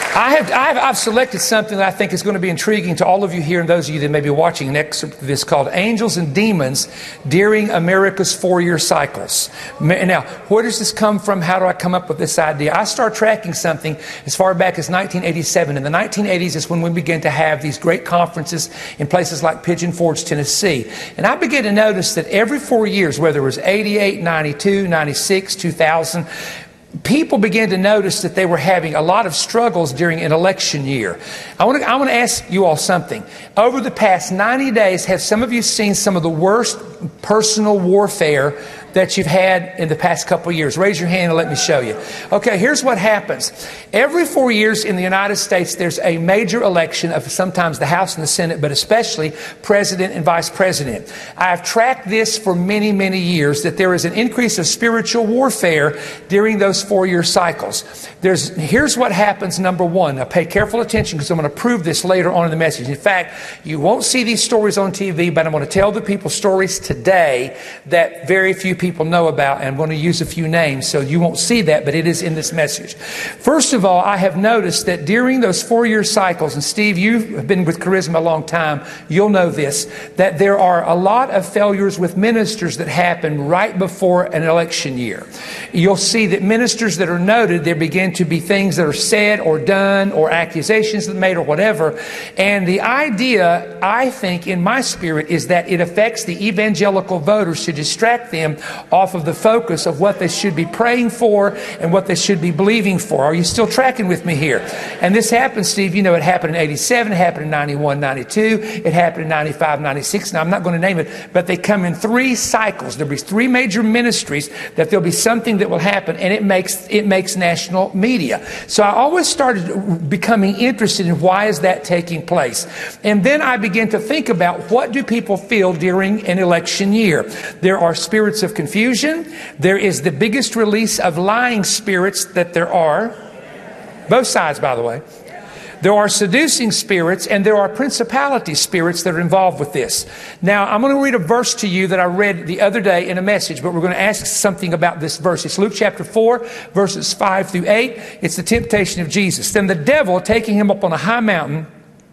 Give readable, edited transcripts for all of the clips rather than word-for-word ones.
I've selected something that I think is going to be intriguing to all of you here and those of you that may be watching an excerpt of this called Angels and Demons During America's 4-Year Cycles. Now, where does this come from? How do I come up with this idea? I start tracking something as far back as 1987. In the 1980s is when we began to have these great conferences in places like Pigeon Forge, Tennessee. And I began to notice that every 4 years, whether it was 88, 92, 96, 2000, people began to notice that they were having a lot of struggles during an election year. I want to ask you all something. Over the past 90 days, have some of you seen some of the worst personal warfare that you've had in the past couple of years? Raise your hand and let me show you. Okay, here's what happens. Every 4 years in the United States, there's a major election of sometimes the House and the Senate, but especially President and Vice President. I've tracked this for many, many years, that there is an increase of spiritual warfare during those 4-year cycles. Here's what happens, number one. Now pay careful attention because I'm going to prove this later on in the message. In fact, you won't see these stories on TV, but I'm going to tell the people stories today that very few people know about, and I'm going to use a few names, so you won't see that, but it is in this message. First of all, I have noticed that during those 4-year cycles, and Steve, you have been with Charisma a long time, you'll know this, that there are a lot of failures with ministers that happen right before an election year. You'll see that ministers that are noted, there begin to be things that are said or done or accusations that are made or whatever, and the idea, I think, in my spirit, is that it affects the evangelical voters to distract them off of the focus of what they should be praying for and what they should be believing for. Are you still tracking with me here? And this happened, Steve, you know, it happened in 87, it happened in 91, 92, it happened in 95, 96. Now, I'm not going to name it, but they come in 3 cycles. There'll be 3 major ministries that there'll be something that will happen, and it makes national media. So I always started becoming interested in why is that taking place. And then I began to think about what do people feel during an election year. There are spirits of confusion. There is the biggest release of lying spirits that there are. Both sides, by the way. There are seducing spirits, and there are principality spirits that are involved with this. Now, I'm going to read a verse to you that I read the other day in a message, but we're going to ask something about this verse. It's Luke chapter 4, verses 5 through 8. It's the temptation of Jesus. Then the devil, taking him up on a high mountain,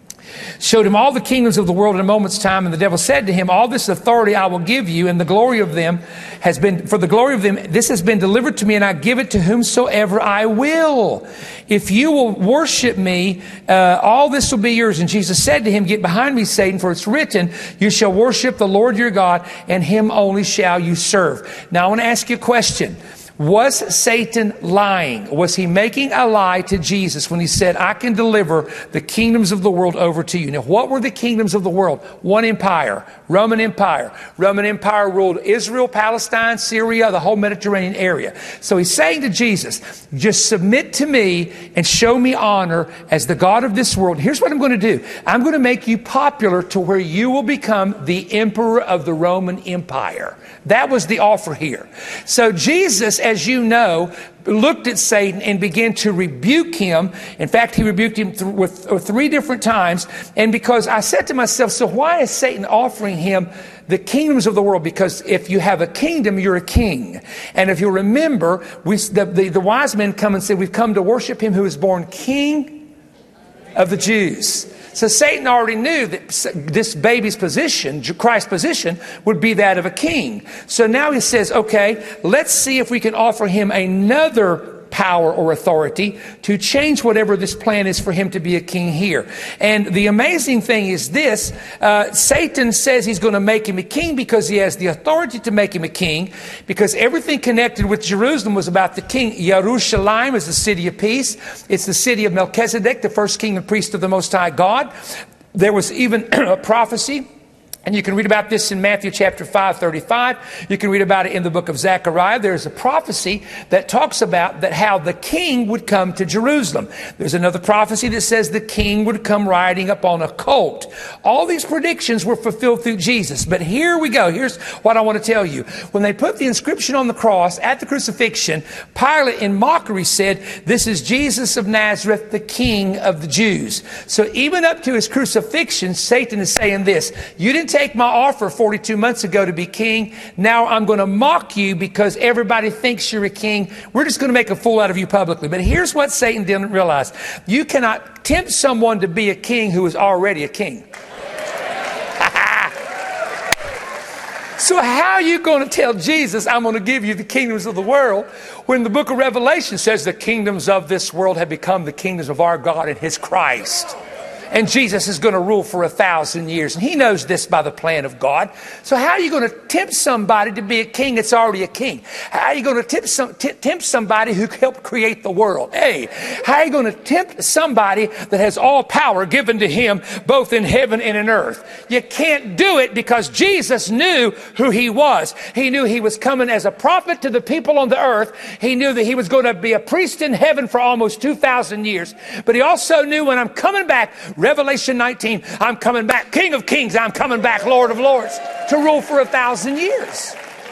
showed him all the kingdoms of the world in a moment's time. And the devil said to him, all this authority I will give you, and the glory of them has been, for the glory of them, this has been delivered to me, and I give it to whomsoever I will. If you will worship me, all this will be yours. And Jesus said to him, get behind me, Satan, for it's written, you shall worship the Lord your God, and him only shall you serve. Now I want to ask you a question. Was Satan lying? Was he making a lie to Jesus when he said, I can deliver the kingdoms of the world over to you? Now, what were the kingdoms of the world? One empire, Roman Empire. Roman Empire ruled Israel, Palestine, Syria, the whole Mediterranean area. So he's saying to Jesus, just submit to me and show me honor as the God of this world. Here's what I'm going to do. I'm going to make you popular to where you will become the emperor of the Roman Empire. That was the offer here. So Jesus, as you know, looked at Satan and began to rebuke him. In fact, he rebuked him 3 different times. And because I said to myself, so why is Satan offering him the kingdoms of the world? Because if you have a kingdom, you're a king. And if you remember, the wise men come and say, we've come to worship him who is born King of the Jews. So Satan already knew that this baby's position, Christ's position, would be that of a king. So now he says, okay, let's see if we can offer him another power or authority to change whatever this plan is for him to be a king here. And the amazing thing is this, Satan says he's going to make him a king because he has the authority to make him a king, because everything connected with Jerusalem was about the king. Jerusalem is the city of peace. It's the city of Melchizedek, the first king and priest of the Most High God. There was even a prophecy. And you can read about this in Matthew chapter 5:35. You can read about it in the book of Zechariah. There's a prophecy that talks about that how the king would come to Jerusalem. There's another prophecy that says the king would come riding upon a colt. All these predictions were fulfilled through Jesus. But here we go. Here's what I want to tell you. When they put the inscription on the cross at the crucifixion, Pilate in mockery said, this is Jesus of Nazareth, the King of the Jews. So even up to his crucifixion, Satan is saying this, you didn't take my offer 42 months ago to be king. Now I'm going to mock you because everybody thinks you're a king. We're just going to make a fool out of you publicly. But here's what Satan didn't realize. You cannot tempt someone to be a king who is already a king. So how are you going to tell Jesus, I'm going to give you the kingdoms of the world, when the book of Revelation says the kingdoms of this world have become the kingdoms of our God and his Christ? And Jesus is going to rule for 1,000 years. And he knows this by the plan of God. So how are you going to tempt somebody to be a king that's already a king? How are you going to tempt somebody who helped create the world? Hey, how are you going to tempt somebody that has all power given to him both in heaven and in earth? You can't do it because Jesus knew who he was. He knew he was coming as a prophet to the people on the earth. He knew that he was going to be a priest in heaven for almost 2,000 years. But he also knew when I'm coming back, Revelation 19, I'm coming back, King of Kings, I'm coming back, Lord of Lords, to rule for 1,000 years.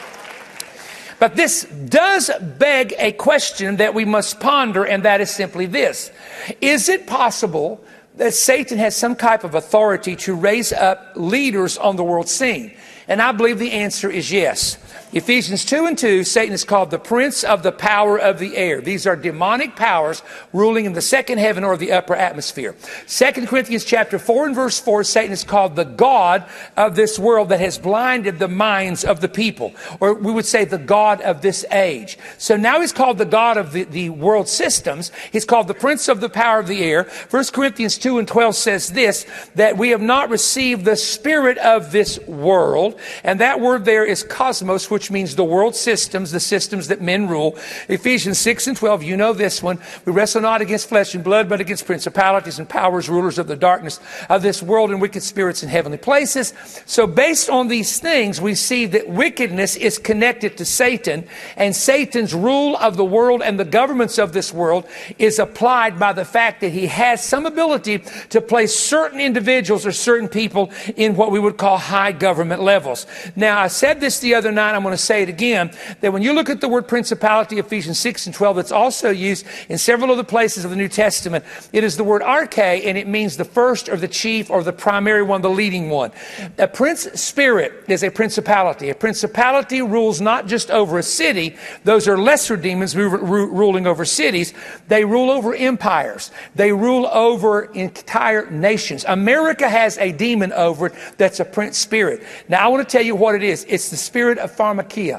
But this does beg a question that we must ponder, and that is simply this. Is it possible that Satan has some type of authority to raise up leaders on the world scene? And I believe the answer is yes. Ephesians 2:2, Satan is called the prince of the power of the air. These are demonic powers ruling in the second heaven or the upper atmosphere. 2 Corinthians chapter 4 and verse 4, Satan is called the god of this world that has blinded the minds of the people. Or we would say the god of this age. So now he's called the god of the world systems. He's called the prince of the power of the air. 1 Corinthians 2:12 says this, that we have not received the spirit of this world. And that word there is cosmos, which means the world systems, the systems that men rule. Ephesians 6:12, you know this one. We wrestle not against flesh and blood, but against principalities and powers, rulers of the darkness of this world and wicked spirits in heavenly places. So based on these things, we see that wickedness is connected to Satan, and Satan's rule of the world and the governments of this world is applied by the fact that he has some ability to place certain individuals or certain people in what we would call high government levels. Now, I said this the other night, I'm going to say it again, that when you look at the word principality, Ephesians 6:12, it's also used in several other places of the New Testament. It is the word arche, and it means the first or the chief or the primary one, the leading one. A prince spirit is a principality. A principality rules not just over a city. Those are lesser demons ruling over cities. They rule over empires. They rule over entire nations. America has a demon over it that's a prince spirit. Now, I want to tell you what it is. It's the spirit of pharmakia.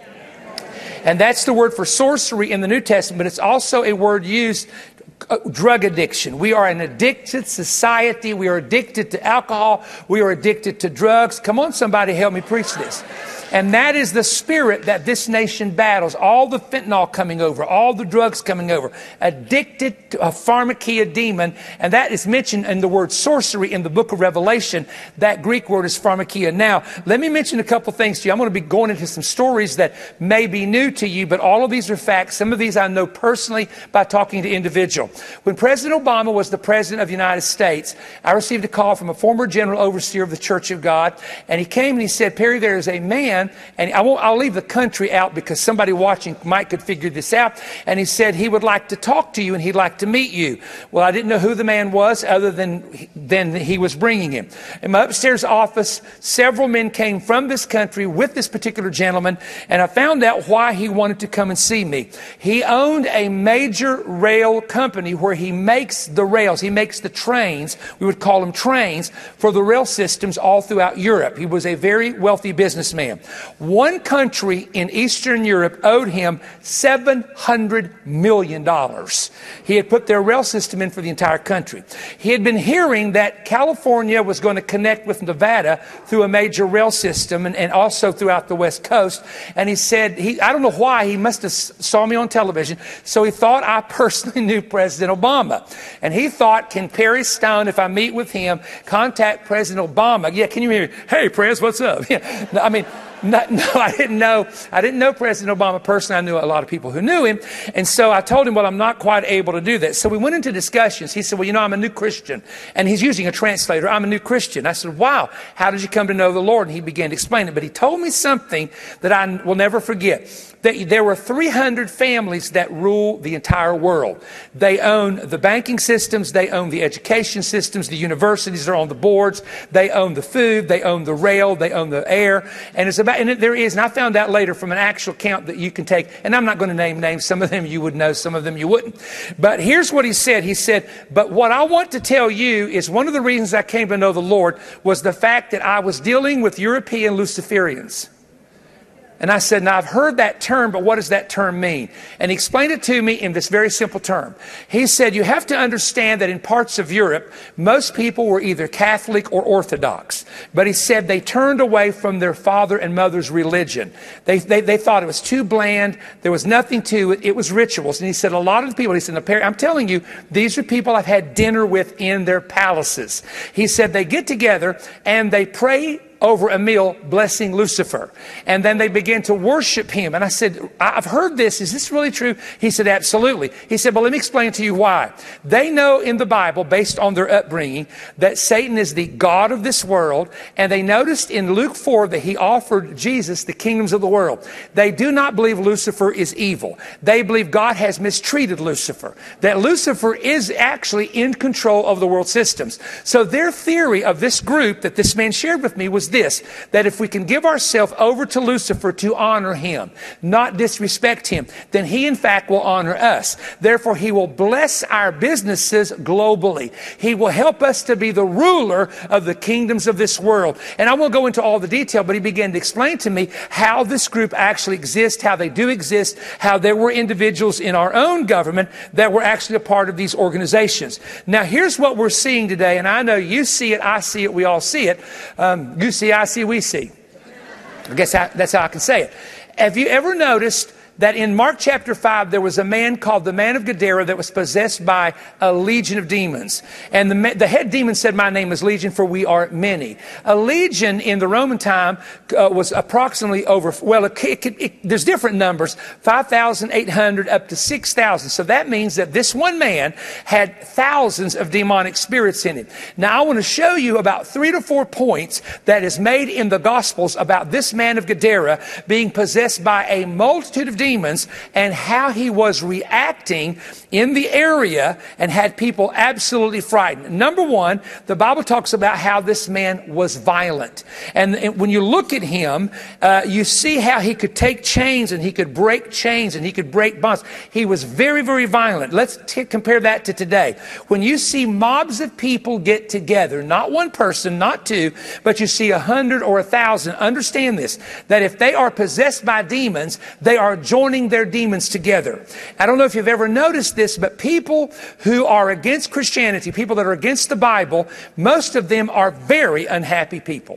And that's the word for sorcery in the New Testament, but it's also a word used, drug addiction. We are an addicted society. We are addicted to alcohol. We are addicted to drugs. Come on, somebody help me preach this. And that is the spirit that this nation battles. All the fentanyl coming over, all the drugs coming over. Addicted to a pharmakia demon. And that is mentioned in the word sorcery in the book of Revelation. That Greek word is pharmakia. Now, let me mention a couple things to you. I'm going to be going into some stories that may be new to you, but all of these are facts. Some of these I know personally by talking to individuals. When President Obama was the president of the United States, I received a call from a former general overseer of the Church of God. And he came and he said, Perry, there is a man, and I'll leave the country out because somebody watching might could figure this out. And he said he would like to talk to you and he'd like to meet you. Well, I didn't know who the man was other than he was bringing him. In my upstairs office, several men came from this country with this particular gentleman, and I found out why he wanted to come and see me. He owned a major rail company where he makes the rails. He makes the trains. We would call them trains for the rail systems all throughout Europe. He was a very wealthy businessman. One country in Eastern Europe owed him $700 million. He had put their rail system in for the entire country. He had been hearing that California was going to connect with Nevada through a major rail system and also throughout the West Coast. And he said, I don't know why, he must have saw me on television. So he thought I personally knew President Obama. And he thought, can Perry Stone, if I meet with him, contact President Obama? Yeah, can you hear me? Hey, Pres, what's up? Yeah. I mean, No, I didn't know. I didn't know President Obama personally. I knew a lot of people who knew him. And so I told him, well, I'm not quite able to do that. So we went into discussions. He said, well, I'm a new Christian. And he's using a translator. I'm a new Christian. I said, wow, how did you come to know the Lord? And he began to explain it. But he told me something that I will never forget. That there were 300 families that rule the entire world. They own the banking systems. They own the education systems. The universities are on the boards. They own the food. They own the rail. They own the air. And and I found out later from an actual count that you can take, and I'm not going to name names. Some of them you would know, some of them you wouldn't. But here's what he said. He said, but what I want to tell you is one of the reasons I came to know the Lord was the fact that I was dealing with European Luciferians. And I said, now I've heard that term, but what does that term mean? And he explained it to me in this very simple term. He said, you have to understand that in parts of Europe, most people were either Catholic or Orthodox. But he said they turned away from their father and mother's religion. They thought it was too bland. There was nothing to it. It was rituals. And he said, a lot of the people, he said, I'm telling you, these are people I've had dinner with in their palaces. He said they get together and they pray over a meal blessing Lucifer. And then they began to worship him. And I said, I've heard this. Is this really true? He said, absolutely. He said, well, let me explain to you why. They know in the Bible, based on their upbringing, that Satan is the god of this world. And they noticed in Luke 4 that he offered Jesus the kingdoms of the world. They do not believe Lucifer is evil. They believe God has mistreated Lucifer. That Lucifer is actually in control of the world systems. So their theory of this group that this man shared with me was this, that if we can give ourselves over to Lucifer to honor him, not disrespect him, then he in fact will honor us. Therefore, he will bless our businesses globally. He will help us to be the ruler of the kingdoms of this world. And I won't go into all the detail, but he began to explain to me how this group actually exists, how they do exist, how there were individuals in our own government that were actually a part of these organizations. Now, here's what we're seeing today, and I know you see it, I see it, we all see it. You see, I see, we see. I guess that's how I can say it. Have you ever noticed that in Mark chapter 5, there was a man called the man of Gadara that was possessed by a legion of demons. And the head demon said, my name is Legion, for we are many. A legion in the Roman time was approximately over, well, there's different numbers, 5,800 up to 6,000. So that means that this one man had thousands of demonic spirits in him. Now, I want to show you about 3 to 4 points that is made in the Gospels about this man of Gadara being possessed by a multitude of demons and how he was reacting in the area and had people absolutely frightened. Number one, the Bible talks about how this man was violent. And when you look at him, you see how he could take chains and he could break chains and he could break bonds. He was very, very violent. Let's compare that to today. When you see mobs of people get together, not one person, not two, but you see 100 or 1,000, understand this, that if they are possessed by demons, they are joining their demons together. I don't know if you've ever noticed this, but people who are against Christianity, people that are against the Bible, most of them are very unhappy people.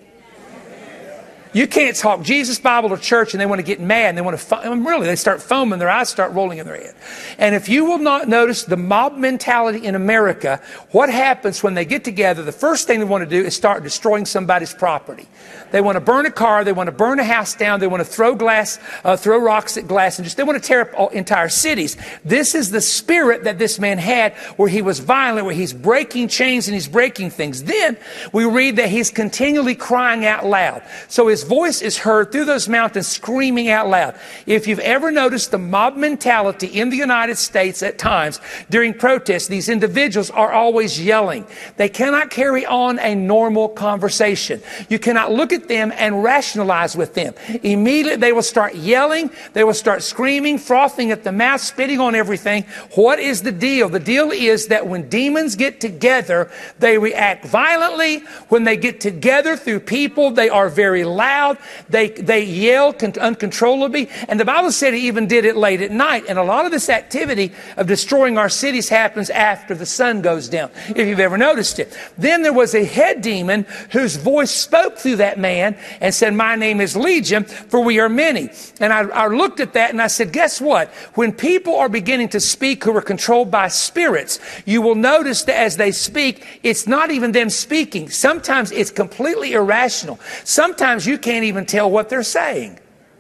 You can't talk Jesus, Bible, or church and they want to get mad and they want to, they start foaming, their eyes start rolling in their head. And if you will not notice the mob mentality in America, what happens when they get together, the first thing they want to do is start destroying somebody's property. They want to burn a car, they want to burn a house down, they want to throw rocks at glass, and they want to tear up entire cities. This is the spirit that this man had, where he was violent, where he's breaking chains and he's breaking things. Then we read that he's continually crying out loud. So his voice is heard through those mountains screaming out loud. If you've ever noticed the mob mentality in the United States at times during protests, these individuals are always yelling. They cannot carry on a normal conversation. You cannot look at them and rationalize with them. Immediately they will start yelling, they will start screaming, frothing at the mouth, spitting on everything. What is the deal? The deal is that when demons get together, they react violently. When they get together through people, they are very loud. They yell uncontrollably. And the Bible said he even did it late at night. And a lot of this activity of destroying our cities happens after the sun goes down, if you've ever noticed it. Then there was a head demon whose voice spoke through that man and said, my name is Legion, for we are many. And I looked at that and I said, guess what? When people are beginning to speak who are controlled by spirits, you will notice that as they speak, it's not even them speaking. Sometimes it's completely irrational. Sometimes you you can't even tell what they're saying.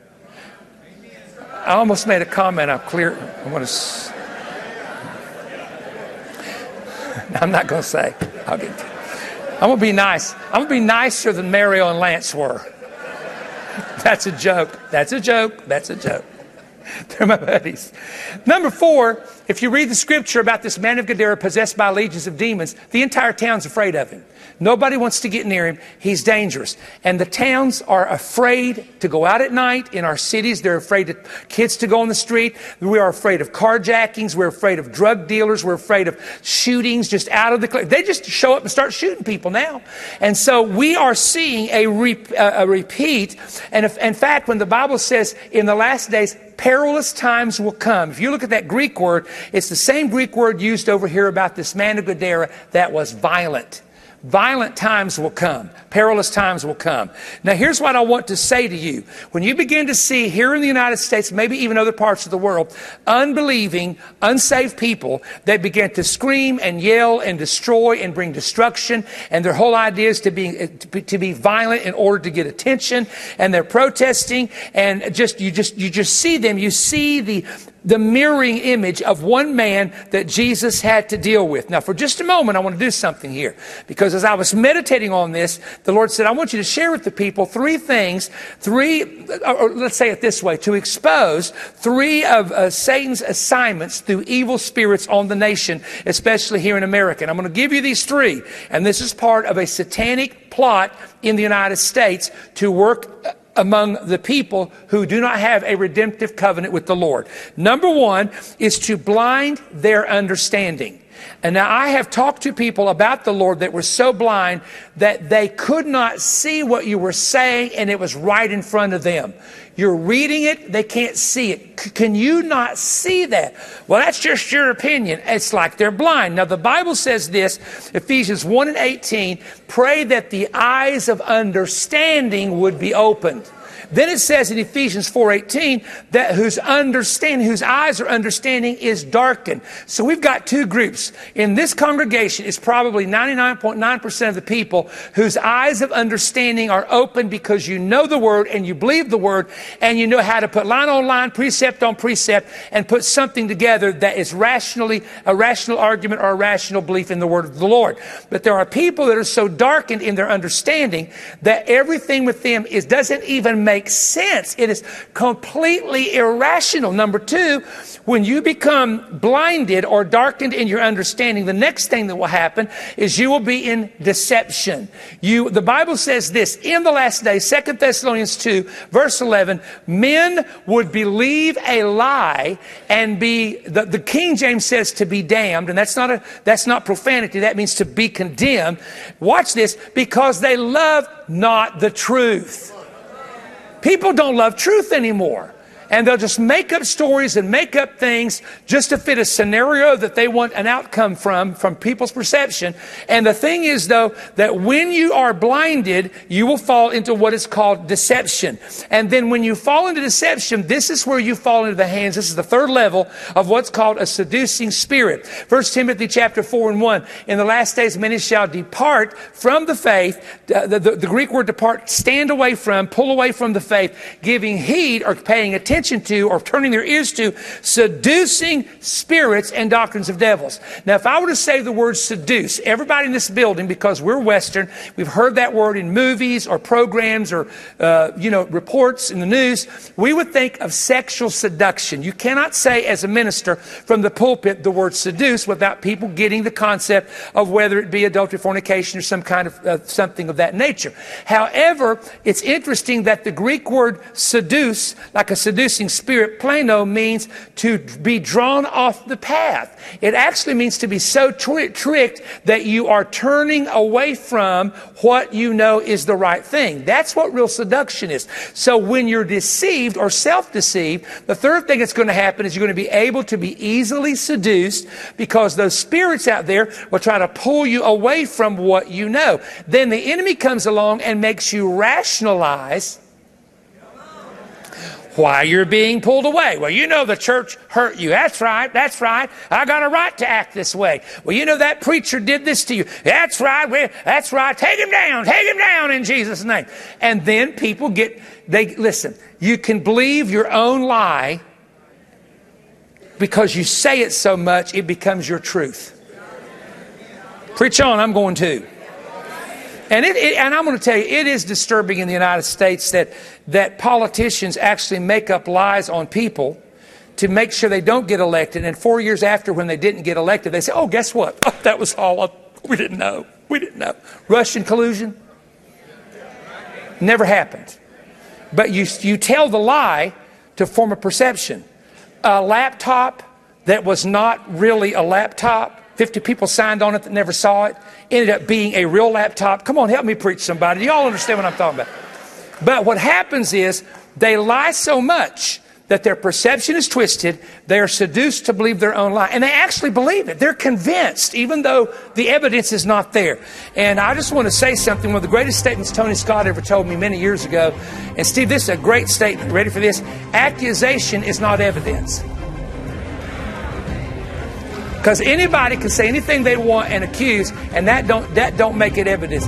I almost made a comment. I'm not going to say. I'm going to be nice. I'm going to be nicer than Mario and Lance were. That's a joke. That's a joke. That's a joke. They're my buddies. Number 4, if you read the scripture about this man of Gadara possessed by legions of demons, the entire town's afraid of him. Nobody wants to get near him. He's dangerous. And the towns are afraid to go out at night. In our cities, they're afraid of kids to go on the street. We are afraid of carjackings. We're afraid of drug dealers. We're afraid of shootings just out of the clear. They just show up and start shooting people now. And so we are seeing a repeat. And in fact, when the Bible says in the last days, perilous times will come. If you look at that Greek word, it's the same Greek word used over here about this man of Gadara that was violent. Violent times will come. Perilous times will come. Now, here's what I want to say to you. When you begin to see here in the United States, maybe even other parts of the world, unbelieving, unsaved people that begin to scream and yell and destroy and bring destruction, and their whole idea is to be violent in order to get attention, and they're protesting, and you just see them. You see the mirroring image of one man that Jesus had to deal with. Now, for just a moment, I want to do something here. Because as I was meditating on this, the Lord said, I want you to share with the people 3 things, or let's say it this way, to expose 3 of Satan's assignments through evil spirits on the nation, especially here in America. And I'm going to give you these 3. And this is part of a satanic plot in the United States to work among the people who do not have a redemptive covenant with the Lord. Number 1 is to blind their understanding. And now I have talked to people about the Lord that were so blind that they could not see what you were saying, and it was right in front of them. You're reading it, they can't see it. Can you not see that? Well, that's just your opinion. It's like they're blind. Now, the Bible says this, Ephesians 1:18, pray that the eyes of understanding would be opened. Then it says in Ephesians 4:18 that whose eyes are understanding is darkened. So we've got 2 groups. In this congregation, it's probably 99.9% of the people whose eyes of understanding are open because you know the Word and you believe the Word and you know how to put line on line, precept on precept, and put something together that is a rational argument or a rational belief in the Word of the Lord. But there are people that are so darkened in their understanding that everything with them doesn't even make sense. It is completely irrational. Number 2, when you become blinded or darkened in your understanding, the next thing that will happen is you will be in deception. The Bible says this, in the last days, 2 Thessalonians 2, verse 11, men would believe a lie and the King James says to be damned, and that's not profanity, that means to be condemned. Watch this, because they love not the truth. People don't love truth anymore. And they'll just make up stories and make up things just to fit a scenario that they want an outcome from people's perception. And the thing is, though, that when you are blinded, you will fall into what is called deception. And then when you fall into deception, this is where you fall into the hands. This is the 3rd level of what's called a seducing spirit. 1 Timothy chapter 4:1, in the last days many shall depart from the faith. The Greek word depart, stand away from, pull away from the faith, giving heed or paying attention to or turning their ears to seducing spirits and doctrines of devils. Now, if I were to say the word seduce, everybody in this building, because we're Western, we've heard that word in movies or programs or, reports in the news, we would think of sexual seduction. You cannot say as a minister from the pulpit the word seduce without people getting the concept of whether it be adultery, fornication, or some kind of something of that nature. However, it's interesting that the Greek word seduce, like a seducing spirit, plano, means to be drawn off the path. It actually means to be so tricked that you are turning away from what you know is the right thing. That's what real seduction is. So when you're deceived or self-deceived, the 3rd thing that's going to happen is you're going to be able to be easily seduced because those spirits out there will try to pull you away from what you know. Then the enemy comes along and makes you rationalize why you're being pulled away. Well, you know the church hurt you. That's right. That's right. I got a right to act this way. Well, you know that preacher did this to you. That's right. That's right. Take him down in Jesus' name. And then people listen, you can believe your own lie because you say it so much, it becomes your truth. Preach on, I'm going to. And I'm going to tell you, it is disturbing in the United States that politicians actually make up lies on people to make sure they don't get elected. And 4 years after, when they didn't get elected, they say, oh, guess what? Oh, that was all. We didn't know. Russian collusion? Never happened. But you tell the lie to form a perception. A laptop that was not really a laptop, 50 people signed on it that never saw it, ended up being a real laptop. Come on, help me preach somebody. Do y'all understand what I'm talking about? But what happens is they lie so much that their perception is twisted. They are seduced to believe their own lie. And they actually believe it. They're convinced, even though the evidence is not there. And I just want to say something. One of the greatest statements Tony Scott ever told me many years ago. And Steve, this is a great statement. Ready for this? Accusation is not evidence. Because anybody can say anything they want and accuse, and that don't make it evidence.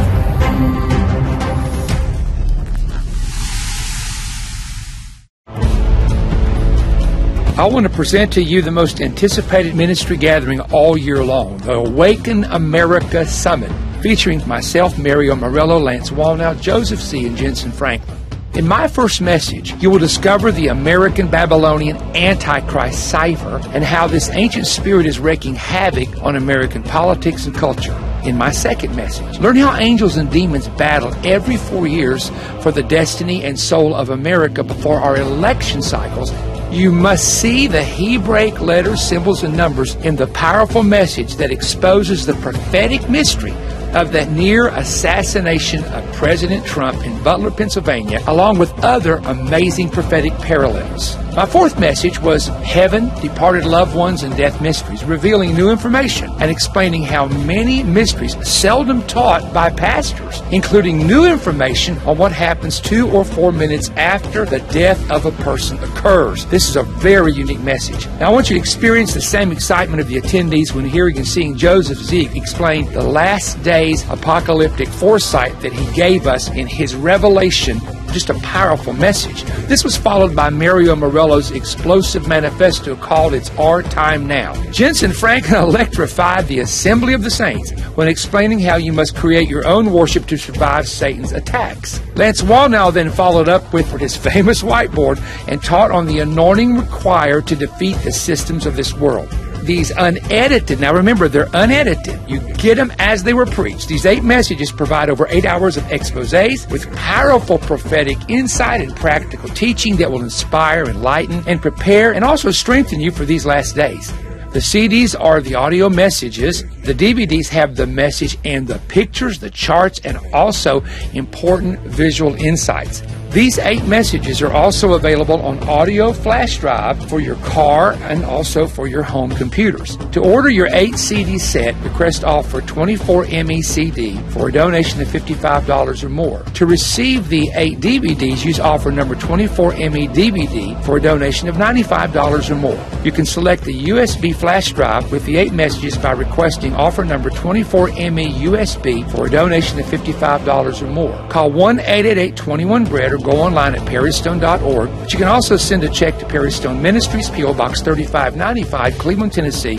I want to present to you the most anticipated ministry gathering all year long, the Awaken America Summit, featuring myself, Mario Morello, Lance Wallnau, Joseph C., and Jensen Franklin. In my first message, you will discover the American Babylonian Antichrist cipher and how this ancient spirit is wreaking havoc on American politics and culture. In my second message, learn how angels and demons battle every 4 years for the destiny and soul of America before our election cycles. You must see the Hebraic letters, symbols, and numbers in the powerful message that exposes the prophetic mystery of that near assassination of President Trump in Butler, Pennsylvania, along with other amazing prophetic parallels. My fourth message was Heaven, Departed Loved Ones, and Death Mysteries, revealing new information and explaining how many mysteries seldom taught by pastors, including new information on what happens 2 or 4 minutes after the death of a person occurs. This is a very unique message. Now, I want you to experience the same excitement of the attendees when hearing and seeing Joseph Zeek explain the last days apocalyptic foresight that he gave us in his revelation. Just a powerful message. This was followed by Mario Morello's explosive manifesto called It's Our Time Now. Jensen Franklin electrified the assembly of the saints when explaining how you must create your own worship to survive Satan's attacks. Lance Wallnau then followed up with his famous whiteboard and taught on the anointing required to defeat the systems of this world. These unedited, now remember, they're unedited. You get them as they were preached. These 8 messages provide over 8 hours of exposés with powerful prophetic insight and practical teaching that will inspire, enlighten, and prepare, and also strengthen you for these last days. The CDs are the audio messages. The DVDs have the message and the pictures, the charts, and also important visual insights. These 8 messages are also available on audio flash drive for your car and also for your home computers. To order your 8 CD set, request offer 24 ME CD for a donation of $55 or more. To receive the 8 DVDs, use offer number 24 ME DVD for a donation of $95 or more. You can select the USB flash drive with the 8 messages by requesting offer number 24 ME USB for a donation of $55 or more. Call 1-888-21-BREAD or go online at perrystone.org. But you can also send a check to Perry Stone Ministries, P.O. Box 3595, Cleveland, Tennessee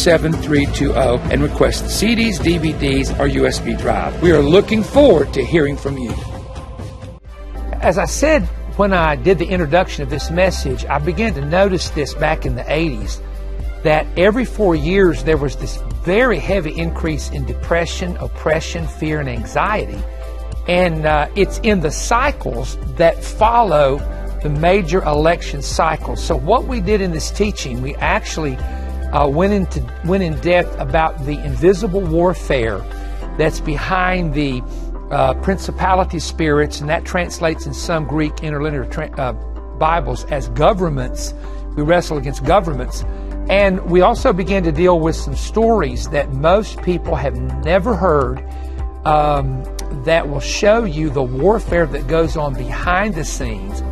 37320, and request CDs, DVDs, or USB drive. We are looking forward to hearing from you. As I said when I did the introduction of this message, I began to notice this back in the 80s, that every 4 years there was this very heavy increase in depression, oppression, fear, and anxiety. And it's in the cycles that follow the major election cycles. So what we did in this teaching, we actually went in depth about the invisible warfare that's behind the principality spirits, and that translates in some Greek interlinear Bibles as governments. We wrestle against governments. And we also began to deal with some stories that most people have never heard, that will show you the warfare that goes on behind the scenes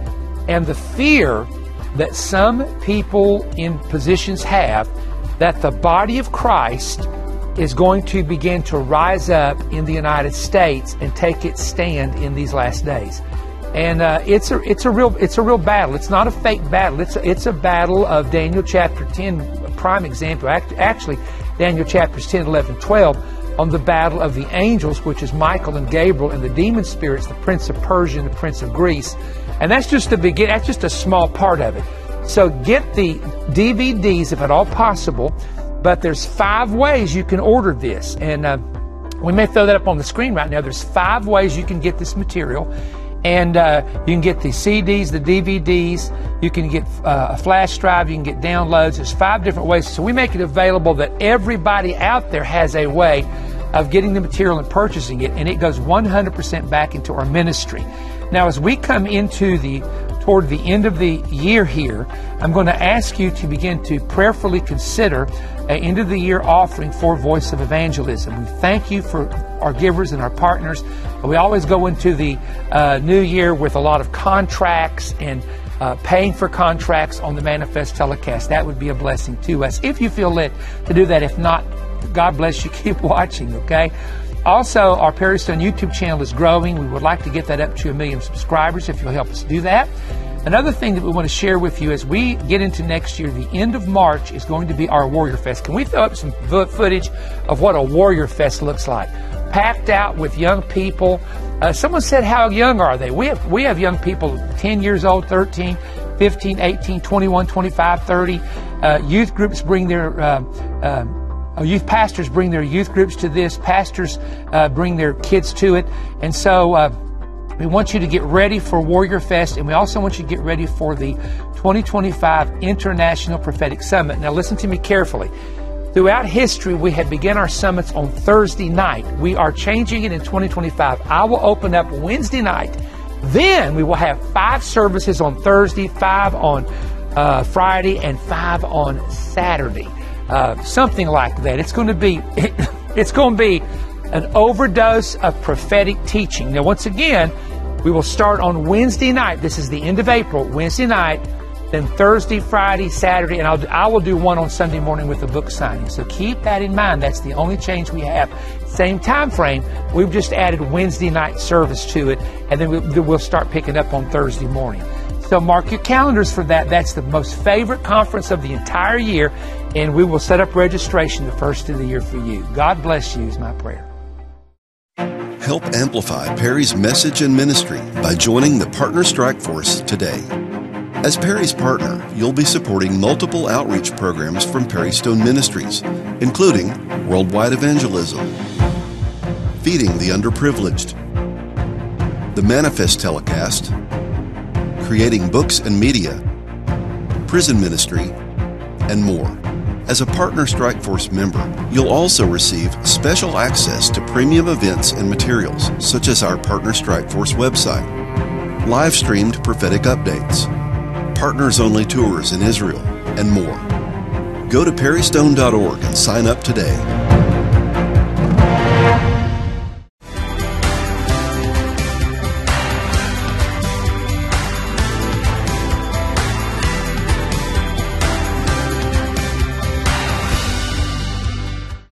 and the fear that some people in positions have that the body of Christ is going to begin to rise up in the United States and take its stand in these last days. And it's a real battle. It's not a fake battle. It's a battle of Daniel chapter 10, a prime example. Actually, Daniel chapters 10, 11, 12, on the battle of the angels, which is Michael and Gabriel, and the demon spirits, the prince of Persia and the prince of Greece. And that's just the beginning. That's just a small part of it. So get the DVDs if at all possible. But there's 5 ways you can order this. And we may throw that up on the screen right now. There's 5 ways you can get this material. And you can get the CDs, the DVDs. You can get a flash drive. You can get downloads. There's 5 different ways. So we make it available that everybody out there has a way of getting the material and purchasing it. And it goes 100% back into our ministry. Now, as we come toward the end of the year here, I'm going to ask you to begin to prayerfully consider an end of the year offering for Voice of Evangelism. We thank you for our givers and our partners. We always go into the new year with a lot of contracts and paying for contracts on the Manifest telecast. That would be a blessing to us if you feel led to do that. If not, God bless you. Keep watching, okay? Also, our Perry Stone YouTube channel is growing. We would like to get that up to 1 million subscribers if you'll help us do that. Another thing that we want to share with you as we get into next year, the end of March is going to be our Warrior Fest. Can we throw up some footage of what a Warrior Fest looks like? Packed out with young people. Someone said, how young are they? We have young people 10 years old, 13, 15, 18, 21, 25, 30. Youth groups bring their youth pastors bring their youth groups to this. Pastors bring their kids to it. And so we want you to get ready for Warrior Fest, and we also want you to get ready for the 2025 International Prophetic Summit. Now listen to me carefully. Throughout history, we have begun our summits on Thursday night. We are changing it in 2025. I will open up Wednesday night. Then we will have 5 services on Thursday, 5 on Friday, and 5 on Saturday. Something like that. It's going to be an overdose of prophetic teaching. Now, once again, we will start on Wednesday night. This is the end of April. Wednesday night, then Thursday, Friday, Saturday, and I will do one on Sunday morning with a book signing. So keep that in mind. That's the only change we have. Same time frame. We've just added Wednesday night service to it, and then we'll start picking up on Thursday morning. So mark your calendars for that. That's the most favorite conference of the entire year, and we will set up registration the first of the year for you. God bless you is my prayer. Help amplify Perry's message and ministry by joining the Partner Strike Force today. As Perry's partner, you'll be supporting multiple outreach programs from Perry Stone Ministries, including worldwide evangelism, feeding the underprivileged, the Manifest telecast, creating books and media, prison ministry, and more. As a Partner Strike Force member, you'll also receive special access to premium events and materials, such as our Partner Strike Force website, live-streamed prophetic updates, partners-only tours in Israel, and more. Go to perrystone.org and sign up today.